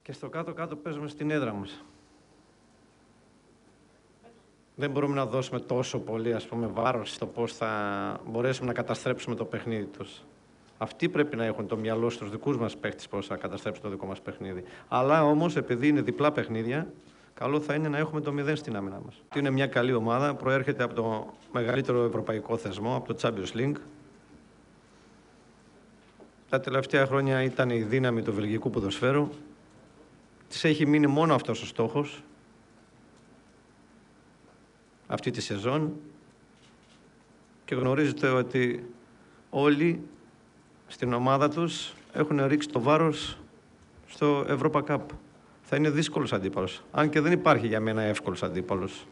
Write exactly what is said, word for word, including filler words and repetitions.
Και στο κάτω-κάτω παίζουμε στην έδρα μας. Δεν μπορούμε να δώσουμε τόσο πολύ, ας πούμε, βάρος στο πώς θα μπορέσουμε να καταστρέψουμε το παιχνίδι τους. Αυτοί πρέπει να έχουν το μυαλό στους δικούς μας παίχτες πώς θα καταστρέψουν το δικό μας παιχνίδι. Αλλά όμως, επειδή είναι διπλά παιχνίδια, καλό θα είναι να έχουμε το μηδέν στην άμυνα μας. Είναι μια καλή ομάδα, προέρχεται από το μεγαλύτερο ευρωπαϊκό θεσμό, από το Champions League. Τα τελευταία χρόνια ήταν η δύναμη του βελγικού ποδοσφαίρου. Της έχει μείνει μόνο αυτός ο στόχος, αυτή τη σεζόν, και γνωρίζετε ότι όλοι στην ομάδα τους έχουν ρίξει το βάρος στο Europa Cup. Θα είναι δύσκολος αντίπαλος, αν και δεν υπάρχει για μένα εύκολος αντίπαλος.